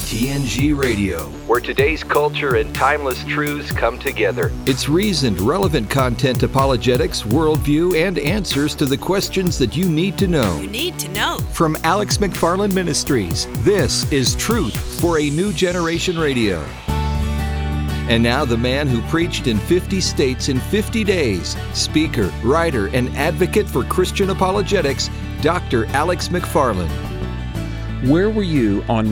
TNG Radio, where today's culture and timeless truths come together. It's reasoned, relevant content, apologetics, worldview, and answers to the questions that you need to know. From Alex McFarland Ministries, this is Truth for a New Generation Radio. And now the man who preached in 50 states in 50 days, speaker, writer, and advocate for Christian apologetics, Dr. Alex McFarland. Where were you on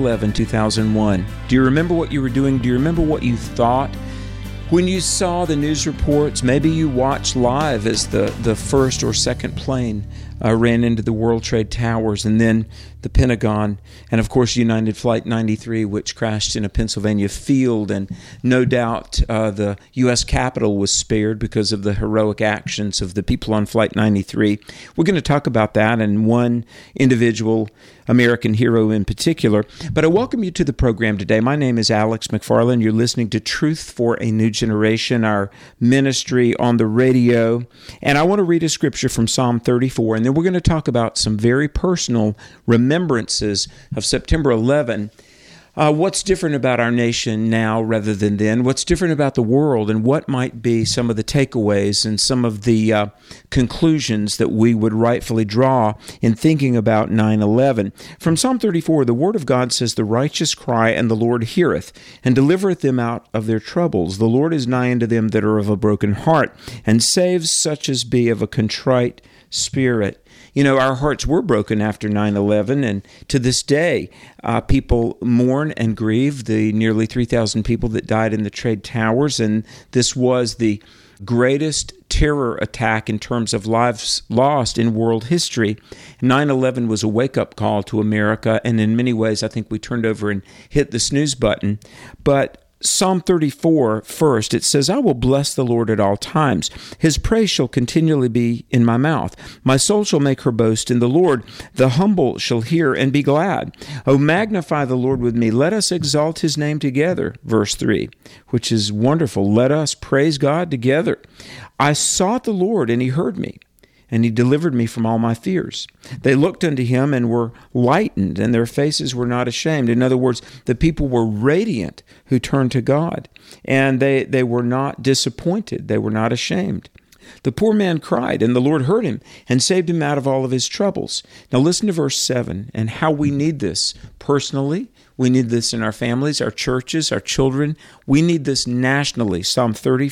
9/11/2001? Do you remember what you were doing? Do you remember what you thought? When you saw the news reports, maybe you watched live as the first or second plane ran into the World Trade Towers, and then the Pentagon, and of course United Flight 93, which crashed in a Pennsylvania field, and no doubt the U.S. Capitol was spared because of the heroic actions of the people on Flight 93. We're going to talk about that and one individual American hero in particular. But I welcome you to the program today. My name is Alex McFarland. You're listening to Truth for a New Generation, our ministry on the radio. And I want to read a scripture from Psalm 34, and then we're going to talk about some very personal remembrances of September 11. What's different about our nation now rather than then? What's different about the world, and what might be some of the takeaways and some of the conclusions that we would rightfully draw in thinking about 9/11? From Psalm 34, the Word of God says, "The righteous cry, and the Lord heareth, and delivereth them out of their troubles. The Lord is nigh unto them that are of a broken heart, and saves such as be of a contrite spirit." You know, our hearts were broken after 9/11, and to this day, people mourn and grieve the nearly 3,000 people that died in the trade towers, and this was the greatest terror attack in terms of lives lost in world history. 9/11 was a wake-up call to America, and in many ways, I think we turned over and hit the snooze button. But Psalm 34, first, it says, "I will bless the Lord at all times. His praise shall continually be in my mouth. My soul shall make her boast in the Lord. The humble shall hear and be glad. O magnify the Lord with me. Let us exalt his name together." Verse 3, which is wonderful. Let us praise God together. "I sought the Lord, and he heard me, and he delivered me from all my fears. They looked unto him and were lightened, and their faces were not ashamed." In other words, the people were radiant who turned to God, and they were not disappointed. They were not ashamed. "The poor man cried, and the Lord heard him and saved him out of all of his troubles." Now listen to verse 7 and how we need this personally. We need this in our families, our churches, our children. We need this nationally. Psalm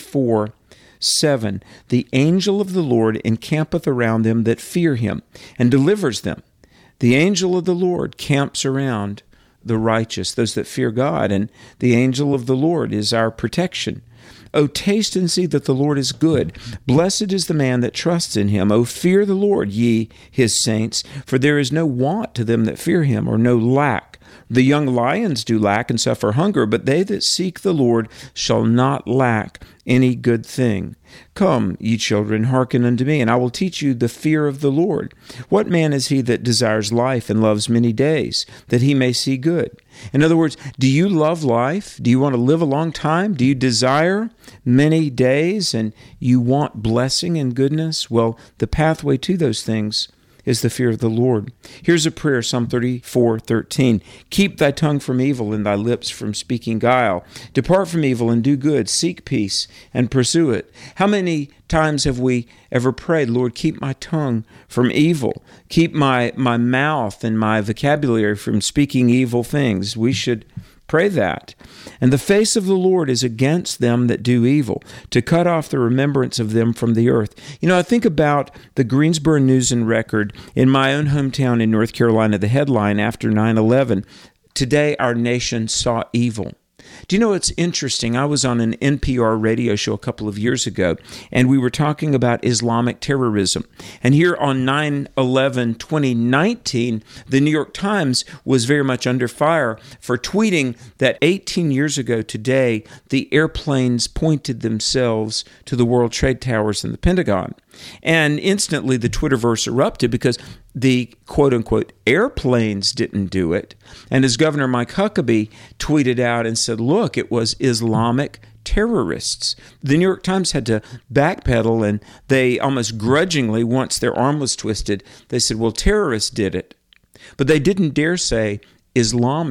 34:7, "The angel of the Lord encampeth around them that fear him, and delivers them." The angel of the Lord camps around the righteous, those that fear God, and the angel of the Lord is our protection. "O taste and see that the Lord is good. Blessed is the man that trusts in him. O fear the Lord, ye his saints, for there is no want to them that fear him, or no lack. The young lions do lack and suffer hunger, but they that seek the Lord shall not lack any good thing. Come, ye children, hearken unto me, and I will teach you the fear of the Lord. What man is he that desires life and loves many days, that he may see good?" In other words, do you love life? Do you want to live a long time? Do you desire many days, and you want blessing and goodness? Well, the pathway to those things is the fear of the Lord. Here's a prayer, Psalm 34:13. "Keep thy tongue from evil and thy lips from speaking guile. Depart from evil and do good. Seek peace and pursue it." How many times have we ever prayed, "Lord, keep my tongue from evil. Keep my mouth and my vocabulary from speaking evil things"? We should pray that. "And the face of the Lord is against them that do evil, to cut off the remembrance of them from the earth." You know, I think about the Greensboro News and Record in my own hometown in North Carolina, the headline after 9/11, "Today our nation saw evil." Do you know, it's interesting. I was on an NPR radio show a couple of years ago, and we were talking about Islamic terrorism. And here on 9/11/2019, the New York Times was very much under fire for tweeting that 18 years ago today, the airplanes pointed themselves to the World Trade Towers and the Pentagon. And instantly the Twitterverse erupted because the quote-unquote airplanes didn't do it. And as Governor Mike Huckabee tweeted out and said, look, it was Islamic terrorists. The New York Times had to backpedal, and they almost grudgingly, once their arm was twisted, they said, well, terrorists did it. But they didn't dare say Islamic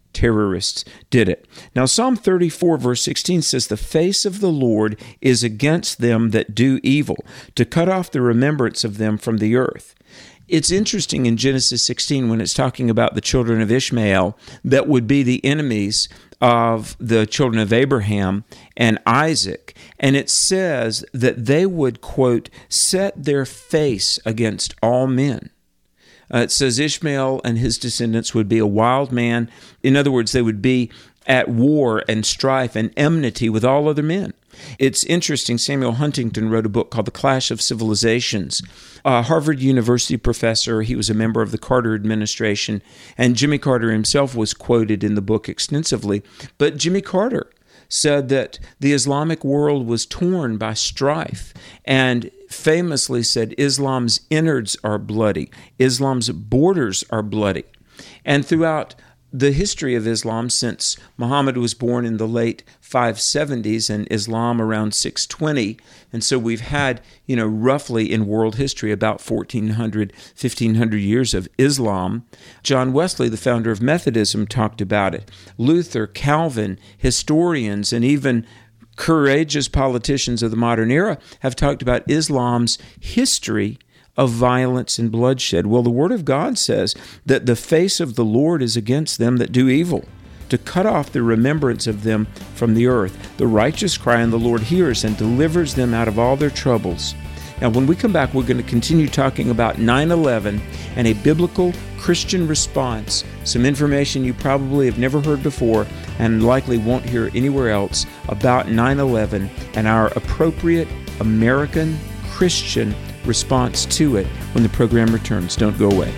terrorists did it. Now, Psalm 34, verse 16 says, "The face of the Lord is against them that do evil, to cut off the remembrance of them from the earth." It's interesting in Genesis 16 when it's talking about the children of Ishmael that would be the enemies of the children of Abraham and Isaac. And it says that they would, quote, "set their face against all men." It says Ishmael and his descendants would be a wild man. In other words, they would be at war and strife and enmity with all other men. It's interesting, Samuel Huntington wrote a book called The Clash of Civilizations. A Harvard University professor, he was a member of the Carter administration, and Jimmy Carter himself was quoted in the book extensively. But Jimmy Carter said that the Islamic world was torn by strife, and famously said Islam's innards are bloody, Islam's borders are bloody. And throughout the history of Islam, since Muhammad was born in the late 570s and Islam around 620, and so we've had, roughly in world history about 1,400, 1,500 years of Islam. John Wesley, the founder of Methodism, talked about it. Luther, Calvin, historians, and even courageous politicians of the modern era have talked about Islam's history of violence and bloodshed. Well, the Word of God says that the face of the Lord is against them that do evil, to cut off the remembrance of them from the earth. The righteous cry, and the Lord hears and delivers them out of all their troubles. Now, when we come back, we're going to continue talking about 9/11 and a biblical Christian response, some information you probably have never heard before and likely won't hear anywhere else about 9/11 and our appropriate American Christian response to it when the program returns. Don't go away.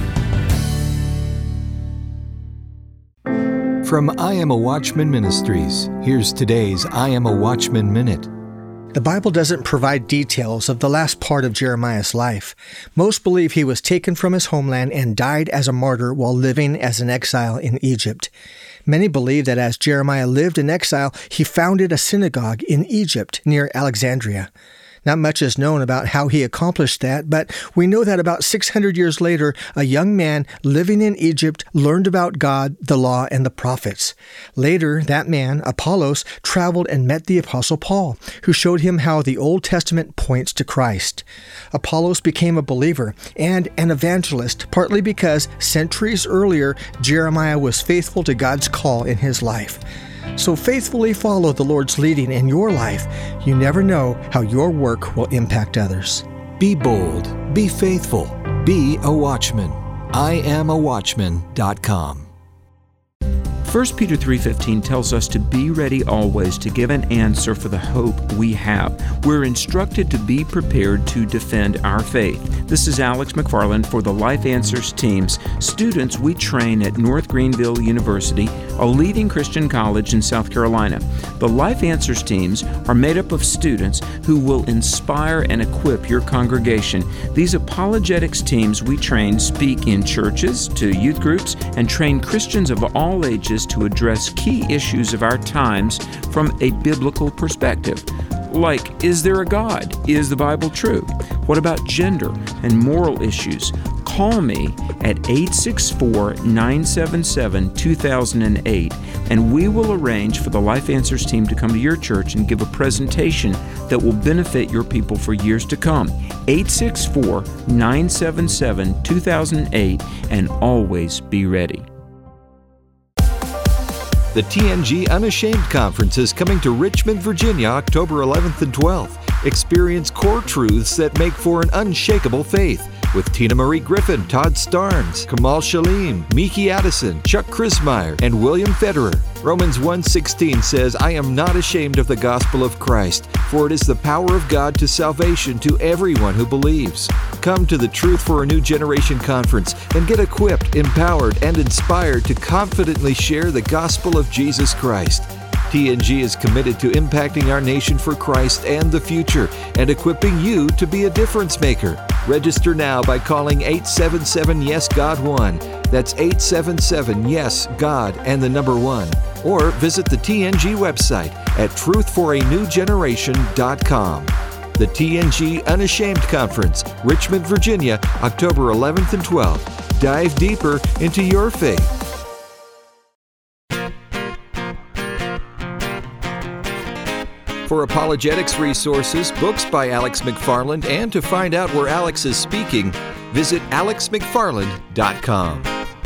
From I Am a Watchman Ministries, here's today's I Am a Watchman Minute. The Bible doesn't provide details of the last part of Jeremiah's life. Most believe he was taken from his homeland and died as a martyr while living as an exile in Egypt. Many believe that as Jeremiah lived in exile, he founded a synagogue in Egypt near Alexandria. Not much is known about how he accomplished that, but we know that about 600 years later, a young man living in Egypt learned about God, the law, and the prophets. Later, that man, Apollos, traveled and met the Apostle Paul, who showed him how the Old Testament points to Christ. Apollos became a believer and an evangelist, partly because centuries earlier, Jeremiah was faithful to God's call in his life. So faithfully follow the Lord's leading in your life. You never know how your work will impact others. Be bold, be faithful, be a watchman. IamAWatchman.com. 1 Peter 3:15 tells us to be ready always to give an answer for the hope we have. We're instructed to be prepared to defend our faith. This is Alex McFarland for the Life Answers teams, students we train at North Greenville University, a leading Christian college in South Carolina. The Life Answers teams are made up of students who will inspire and equip your congregation. These apologetics teams we train speak in churches, to youth groups, and train Christians of all ages to address key issues of our times from a biblical perspective. Like, is there a God? Is the Bible true? What about gender and moral issues? Call me at 864-977-2008 and we will arrange for the Life Answers team to come to your church and give a presentation that will benefit your people for years to come. 864-977-2008 and always be ready. The TNG Unashamed Conference is coming to Richmond, Virginia, October 11th and 12th. Experience core truths that make for an unshakable faith with Tina Marie Griffin, Todd Starnes, Kamal Shalim, Miki Addison, Chuck Crismier, and William Federer. Romans 1:16 says, "I am not ashamed of the gospel of Christ, for it is the power of God to salvation to everyone who believes." Come to the Truth for a New Generation Conference and get equipped, empowered, and inspired to confidently share the gospel of Jesus Christ. TNG is committed to impacting our nation for Christ and the future and equipping you to be a difference maker. Register now by calling 877-YES-GOD-1. That's 877-YES-GOD and the number 1. Or visit the TNG website at truthforanewgeneration.com. The TNG Unashamed Conference, Richmond, Virginia, October 11th and 12th. Dive deeper into your faith. For apologetics resources, books by Alex McFarland, and to find out where Alex is speaking, visit alexmcfarland.com.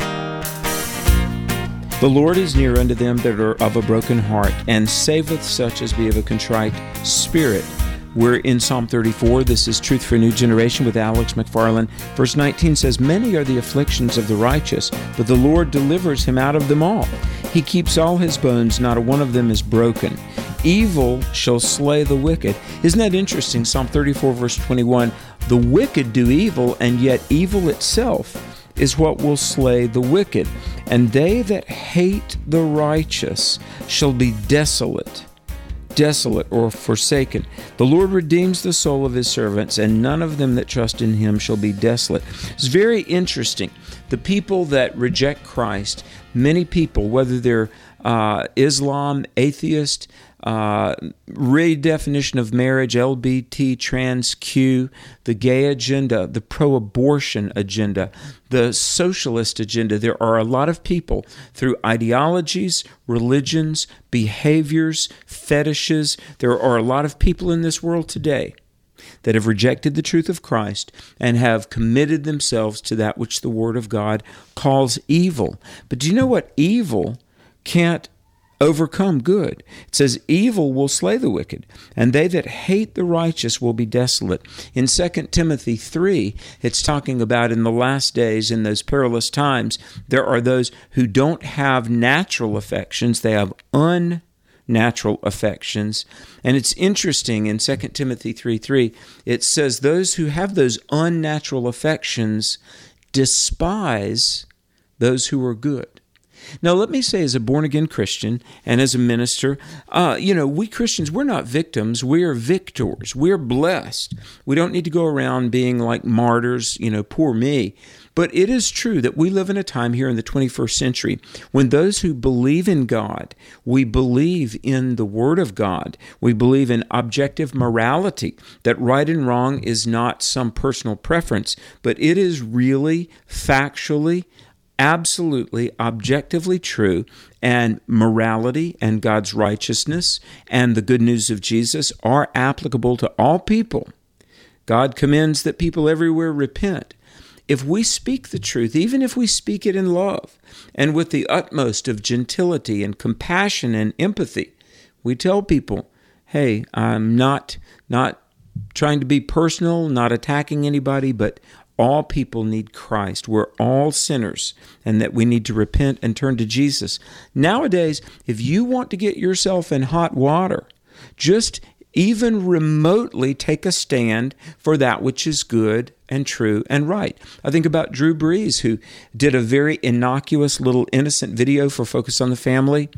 The Lord is near unto them that are of a broken heart, and saveth such as be of a contrite spirit. We're in Psalm 34. This is Truth for a New Generation with Alex McFarland. Verse 19 says, Many are the afflictions of the righteous, but the Lord delivers him out of them all. He keeps all his bones, not a one of them is broken. Evil shall slay the wicked. Isn't that interesting? Psalm 34, verse 21. The wicked do evil, and yet evil itself is what will slay the wicked. And they that hate the righteous shall be desolate or forsaken. The Lord redeems the soul of his servants, and none of them that trust in him shall be desolate. It's very interesting. The people that reject Christ, many people, whether they're Islam, atheist, redefinition of marriage, LBT, trans, Q, the gay agenda, the pro-abortion agenda, the socialist agenda. There are a lot of people through ideologies, religions, behaviors, fetishes. There are a lot of people in this world today that have rejected the truth of Christ and have committed themselves to that which the Word of God calls evil. But do you know what? Evil can't overcome good. It says, evil will slay the wicked, and they that hate the righteous will be desolate. In 2 Timothy 3, it's talking about in the last days, in those perilous times, there are those who don't have natural affections, they have unnatural affections. And it's interesting, in 2 Timothy 3:3, it says, those who have those unnatural affections despise those who are good. Now, let me say, as a born-again Christian and as a minister, we Christians, we're not victims. We are victors. We're blessed. We don't need to go around being like martyrs, poor me. But it is true that we live in a time here in the 21st century when those who believe in God, we believe in the Word of God, we believe in objective morality, that right and wrong is not some personal preference, but it is really factually, absolutely, objectively true, and morality and God's righteousness and the good news of Jesus are applicable to all people. God commends that people everywhere repent. If we speak the truth, even if we speak it in love and with the utmost of gentility and compassion and empathy, we tell people, hey, I'm not trying to be personal, not attacking anybody, but all people need Christ. We're all sinners, and that we need to repent and turn to Jesus. Nowadays, if you want to get yourself in hot water, just even remotely take a stand for that which is good and true and right. I think about Drew Brees, who did a very innocuous little innocent video for Focus on the Family.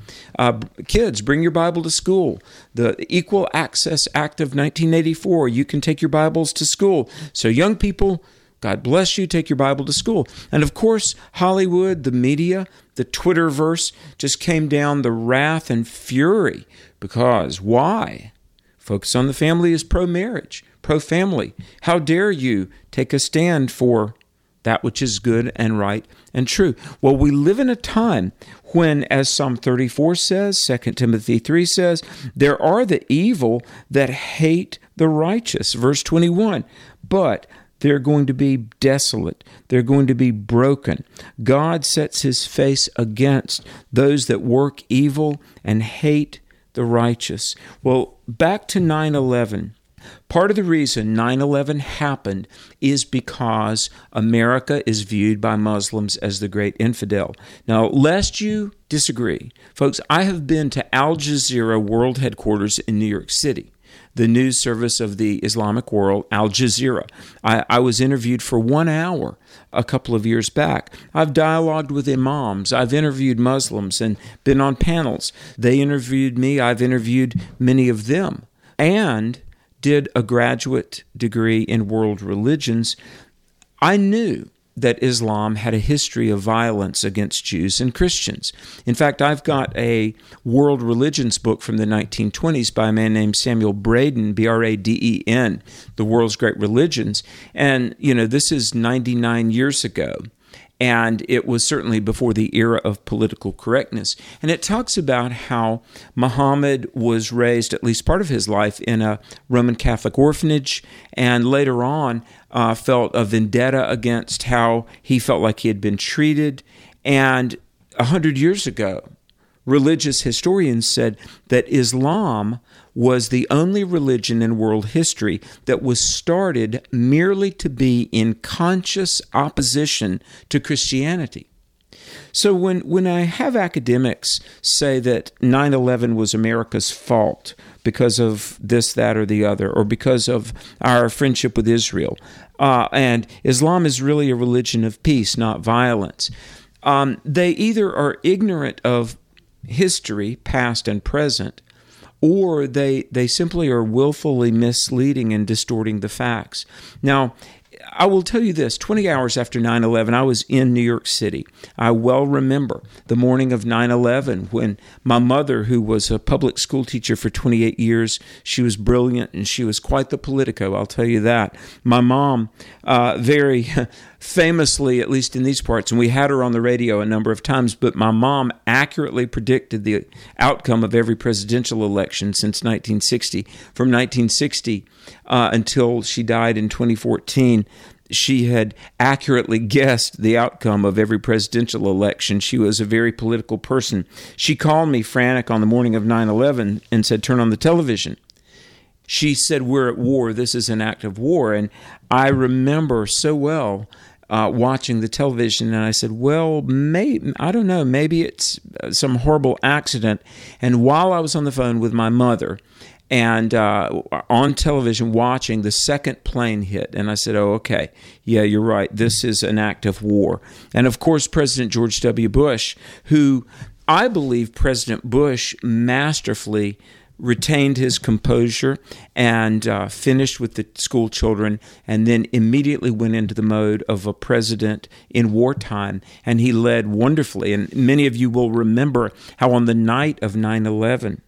Kids, bring your Bible to school. The Equal Access Act of 1984, you can take your Bibles to school. So young people, God bless you, take your Bible to school. And of course, Hollywood, the media, the Twitterverse just came down the wrath and fury. Because why? Focus on the Family is pro-marriage, pro-family. How dare you take a stand for that which is good and right and true? Well, we live in a time when, as Psalm 34 says, 2 Timothy 3 says, there are the evil that hate the righteous. Verse 21, but they're going to be desolate. They're going to be broken. God sets his face against those that work evil and hate the righteous. Well, back to 9/11. Part of the reason 9/11 happened is because America is viewed by Muslims as the great infidel. Now, lest you disagree, folks, I have been to Al Jazeera World Headquarters in New York City, the news service of the Islamic world, Al Jazeera. I was interviewed for 1 hour a couple of years back. I've dialogued with imams. I've interviewed Muslims and been on panels. They interviewed me. I've interviewed many of them, and did a graduate degree in world religions. I knew that Islam had a history of violence against Jews and Christians. In fact, I've got a world religions book from the 1920s by a man named Samuel Braden, Braden, The World's Great Religions. And, this is 99 years ago. And it was certainly before the era of political correctness. And it talks about how Muhammad was raised, at least part of his life, in a Roman Catholic orphanage, and later on felt a vendetta against how he felt like he had been treated. And 100 years ago, religious historians said that Islam was the only religion in world history that was started merely to be in conscious opposition to Christianity. So when I have academics say that 9/11 was America's fault because of this, that, or the other, or because of our friendship with Israel, and Islam is really a religion of peace, not violence, they either are ignorant of history, past and present, or they simply are willfully misleading and distorting the facts. Now, I will tell you this, 20 hours after 9/11, I was in New York City. I well remember the morning of 9/11 when my mother, who was a public school teacher for 28 years, she was brilliant and she was quite the politico, I'll tell you that. My mom, very famously, at least in these parts, and we had her on the radio a number of times, but my mom accurately predicted the outcome of every presidential election since 1960. From 1960 until she died in 2014, she had accurately guessed the outcome of every presidential election. She was a very political person. She called me frantic on the morning of 9/11 and said, "Turn on the television." She said, "We're at war. This is an act of war." And I remember so well watching the television, and I said, well, I don't know, maybe it's some horrible accident. And while I was on the phone with my mother and on television watching, the second plane hit, and I said, oh, okay, yeah, you're right, this is an act of war. And of course, President George W. Bush, who I believe President Bush masterfully retained his composure and finished with the school children, and then immediately went into the mode of a president in wartime, and he led wonderfully. And many of you will remember how on the night of 9/11,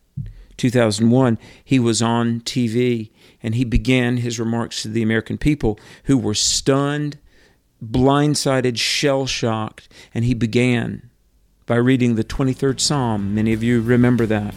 2001, he was on TV, and he began his remarks to the American people who were stunned, blindsided, shell-shocked, and he began by reading the 23rd Psalm. Many of you remember that.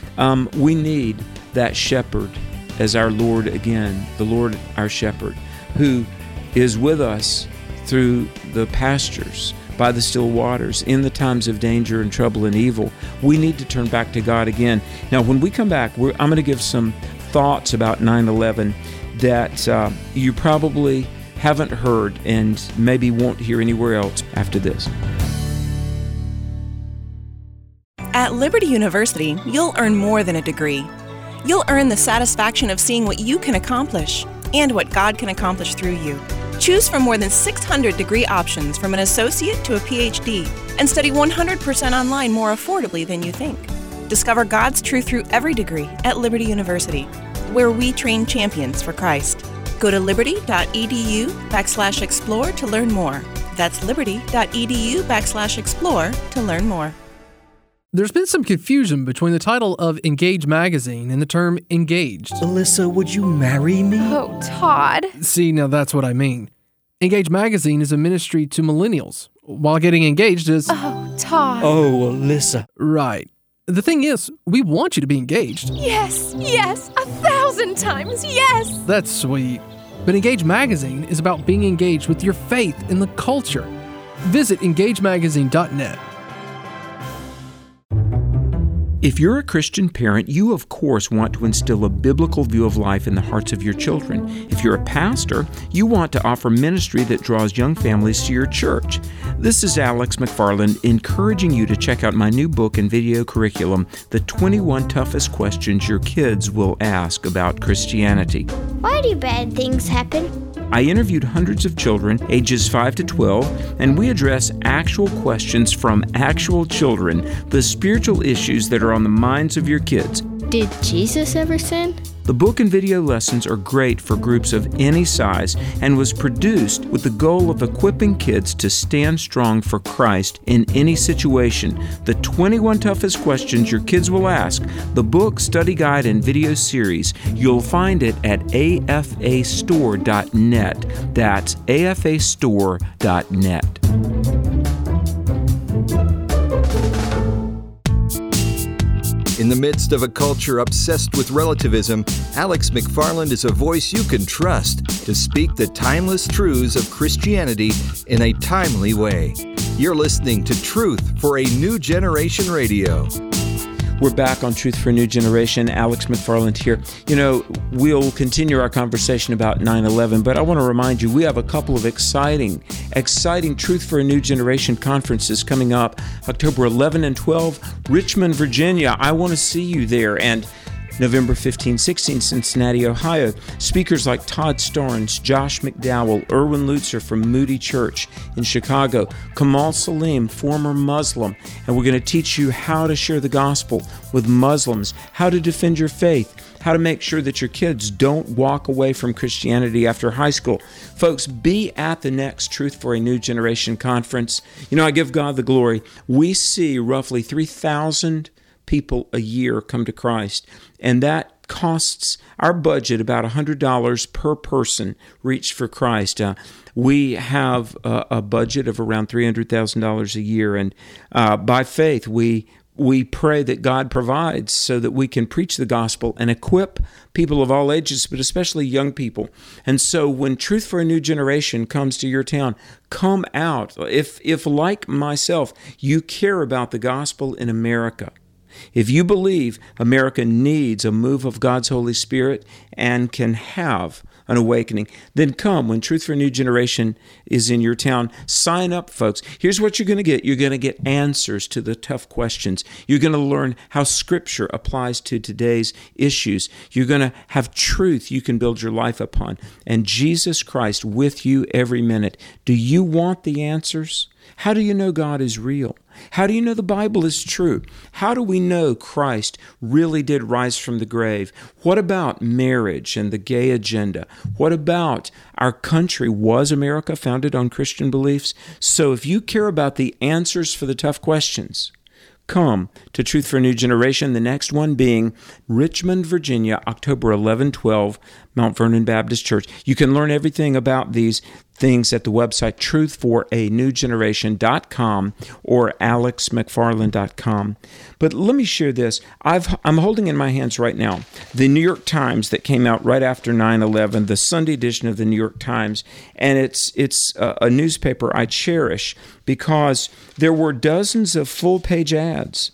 We need that shepherd as our Lord again, the Lord our shepherd, who is with us through the pastures, by the still waters, in the times of danger and trouble and evil. We need to turn back to God again. Now, when we come back, I'm going to give some thoughts about 9/11 that you probably haven't heard and maybe won't hear anywhere else after this. At Liberty University, you'll earn more than a degree. You'll earn the satisfaction of seeing what you can accomplish and what God can accomplish through you. Choose from more than 600 degree options from an associate to a PhD and study 100% online more affordably than you think. Discover God's truth through every degree at Liberty University, where we train champions for Christ. Go to liberty.edu/explore to learn more. That's liberty.edu/explore to learn more. There's been some confusion between the title of Engage magazine and the term engaged. Alyssa, would you marry me? Oh, Todd. See, now that's what I mean. Engage magazine is a ministry to millennials, while getting engaged is... Oh, Todd. Oh, Alyssa. Right. The thing is, we want you to be engaged. Yes, 1,000 times yes. That's sweet. But Engage magazine is about being engaged with your faith in the culture. Visit engagemagazine.net. If you're a Christian parent, you of course want to instill a biblical view of life in the hearts of your children. If you're a pastor, you want to offer ministry that draws young families to your church. This is Alex McFarland encouraging you to check out my new book and video curriculum, The 21 Toughest Questions Your Kids Will Ask About Christianity. Why do bad things happen? I interviewed hundreds of children, ages 5 to 12, and we address actual questions from actual children, the spiritual issues that are on the minds of your kids. Did Jesus ever sin? The book and video lessons are great for groups of any size and was produced with the goal of equipping kids to stand strong for Christ in any situation. The 21 Toughest Questions Your Kids Will Ask, the book, study guide, and video series. You'll find it at afastore.net. That's afastore.net. In the midst of a culture obsessed with relativism, Alex McFarland is a voice you can trust to speak the timeless truths of Christianity in a timely way. You're listening to Truth for a New Generation Radio. We're back on Truth for a New Generation. Alex McFarland here. You know, we'll continue our conversation about 9/11, but I want to remind you, we have a couple of exciting Truth for a New Generation conferences coming up October 11 and 12, Richmond, Virginia. I want to see you there. And November 15, 16, Cincinnati, Ohio. Speakers like Todd Starnes, Josh McDowell, Erwin Lutzer from Moody Church in Chicago, Kamal Salim, former Muslim, and we're going to teach you how to share the gospel with Muslims, how to defend your faith, how to make sure that your kids don't walk away from Christianity after high school. Folks, be at the next Truth for a New Generation conference. You know, I give God the glory. We see roughly 3,000 people a year come to Christ, and that costs our budget about $100 per person reached for Christ. We have a budget of around $300,000 a year, and by faith we pray that God provides so that we can preach the gospel and equip people of all ages, but especially young people. And so when Truth for a New Generation comes to your town, come out. If like myself, you care about the gospel in America, if you believe America needs a move of God's Holy Spirit and can have an awakening, then come when Truth for a New Generation is in your town. Sign up, folks. Here's what you're going to get. You're going to get answers to the tough questions. You're going to learn how Scripture applies to today's issues. You're going to have truth you can build your life upon, and Jesus Christ with you every minute. Do you want the answers? How do you know God is real? How do you know the Bible is true? How do we know Christ really did rise from the grave? What about marriage and the gay agenda? What about our country? Was America founded on Christian beliefs? So if you care about the answers for the tough questions, come to Truth for a New Generation, the next one being Richmond, Virginia, October 11-12, Mount Vernon Baptist Church. You can learn everything about these things at the website truthforanewgeneration.com or alexmcfarland.com. But let me share this. I'm holding in my hands right now the New York Times that came out right after 9/11, the Sunday edition of the New York Times, and it's a newspaper I cherish because there were dozens of full-page ads.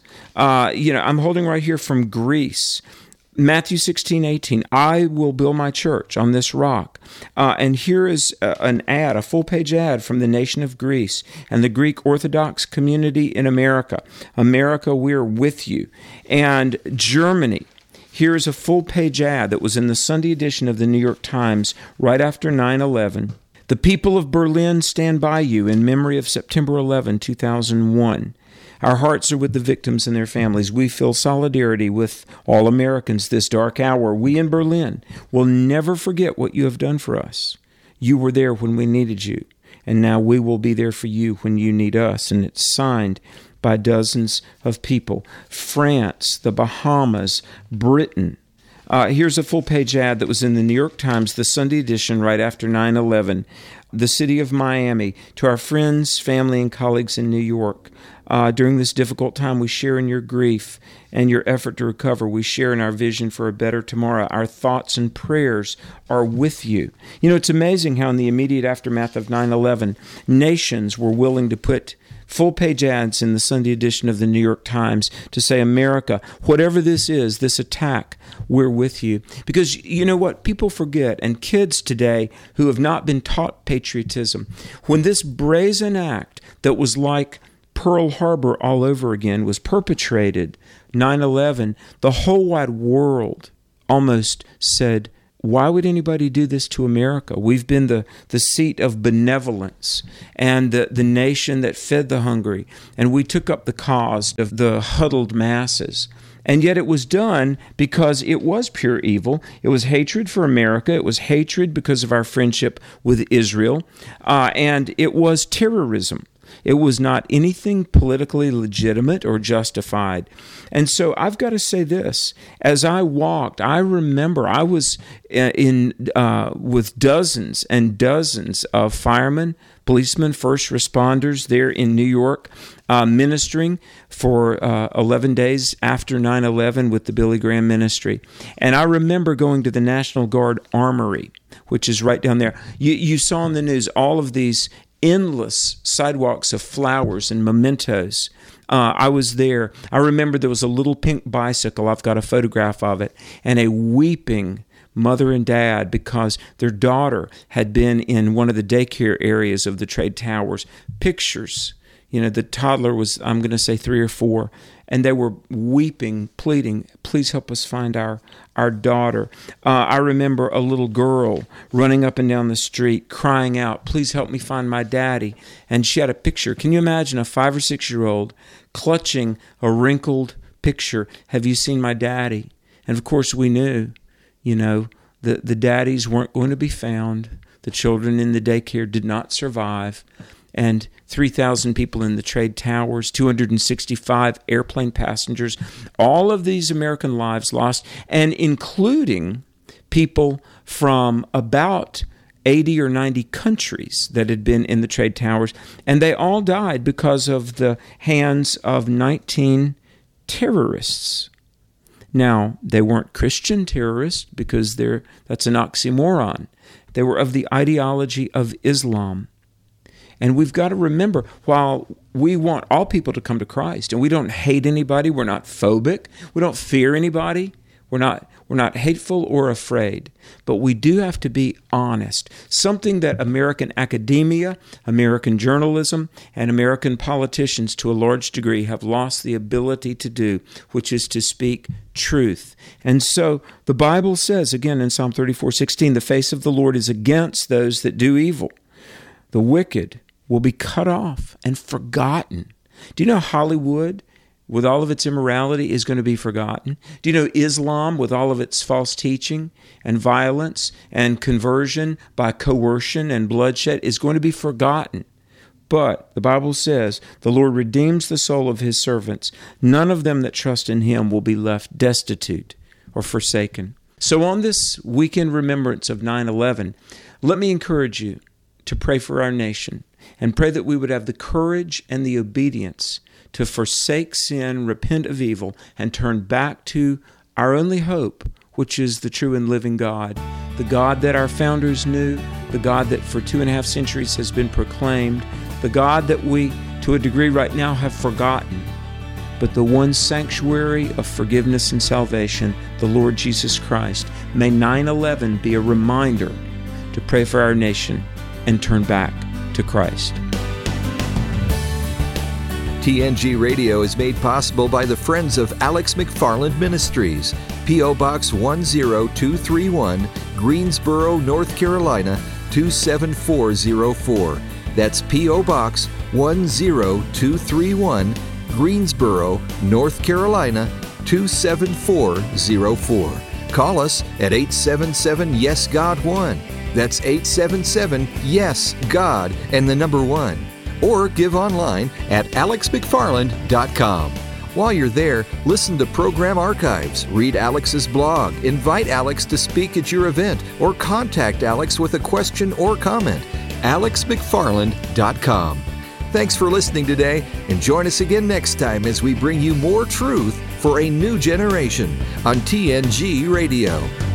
I'm holding right here from Greece. Matthew 16:18, I will build my church on this rock. And here is an ad, a full-page ad from the nation of Greece and the Greek Orthodox community in America. America, we're with you. And Germany, here's a full-page ad that was in the Sunday edition of the New York Times right after 9/11. The people of Berlin stand by you in memory of September 11, 2001. Our hearts are with the victims and their families. We feel solidarity with all Americans this dark hour. We in Berlin will never forget what you have done for us. You were there when we needed you, and now we will be there for you when you need us. And it's signed by dozens of people. France, the Bahamas, Britain. Here's a full-page ad that was in the New York Times, the Sunday edition, right after 9/11. The city of Miami, to our friends, family, and colleagues in New York. During this difficult time, we share in your grief and your effort to recover. We share in our vision for a better tomorrow. Our thoughts and prayers are with you. You know, it's amazing how in the immediate aftermath of 9/11, nations were willing to put full-page ads in the Sunday edition of the New York Times to say, America, whatever this is, this attack, we're with you. Because you know what? People forget, and kids today who have not been taught patriotism, when this brazen act that was like Pearl Harbor all over again was perpetrated, 9/11, the whole wide world almost said, why would anybody do this to America? We've been the seat of benevolence and the nation that fed the hungry, and we took up the cause of the huddled masses. And yet it was done because it was pure evil. It was hatred for America. It was hatred because of our friendship with Israel. And it was terrorism. It was not anything politically legitimate or justified. And so I've got to say this. As I walked, I remember I was with dozens and dozens of firemen, policemen, first responders there in New York, ministering for 11 days after 9/11 with the Billy Graham Ministry. And I remember going to the National Guard Armory, which is right down there. You saw in the news all of these endless sidewalks of flowers and mementos. I was there. I remember there was a little pink bicycle. I've got a photograph of it, and a weeping mother and dad because their daughter had been in one of the daycare areas of the trade towers. Pictures. The toddler was, I'm going to say 3 or 4, and they were weeping, pleading, please help us find our daughter. I remember a little girl running up and down the street, crying out, please help me find my daddy. And she had a picture. Can you imagine a 5 or 6-year-old clutching a wrinkled picture? Have you seen my daddy? And of course we knew, the daddies weren't going to be found. The children in the daycare did not survive. And 3,000 people in the trade towers, 265 airplane passengers, all of these American lives lost, and including people from about 80 or 90 countries that had been in the trade towers, and they all died because of the hands of 19 terrorists. Now, they weren't Christian terrorists because that's an oxymoron. They were of the ideology of Islam. And we've got to remember, while we want all people to come to Christ, and we don't hate anybody, we're not phobic, we don't fear anybody, we're not hateful or afraid, but we do have to be honest. Something that American academia, American journalism, and American politicians to a large degree have lost the ability to do, which is to speak truth. And so the Bible says, again in Psalm 34:16, the face of the Lord is against those that do evil. The wicked will be cut off and forgotten. Do you know Hollywood, with all of its immorality, is going to be forgotten? Do you know Islam, with all of its false teaching and violence and conversion by coercion and bloodshed, is going to be forgotten? But the Bible says, the Lord redeems the soul of his servants. None of them that trust in him will be left destitute or forsaken. So on this weekend remembrance of 9/11, let me encourage you to pray for our nation and pray that we would have the courage and the obedience to forsake sin, repent of evil, and turn back to our only hope, which is the true and living God, the God that our founders knew, the God that for 2.5 centuries has been proclaimed, the God that we, to a degree right now, have forgotten, but the one sanctuary of forgiveness and salvation, the Lord Jesus Christ. May 9/11 be a reminder to pray for our nation and turn back to Christ. TNG Radio is made possible by the Friends of Alex McFarland Ministries, P.O. Box 10231, Greensboro, North Carolina 27404. That's P.O. Box 10231, Greensboro, North Carolina 27404. Call us at 877-YES-GOD-1. That's 877-YES-GOD and the number 1. Or give online at alexmcfarland.com. While you're there, listen to program archives, read Alex's blog, invite Alex to speak at your event, or contact Alex with a question or comment. alexmcfarland.com. Thanks for listening today, and join us again next time as we bring you more truth for a new generation on TNG Radio.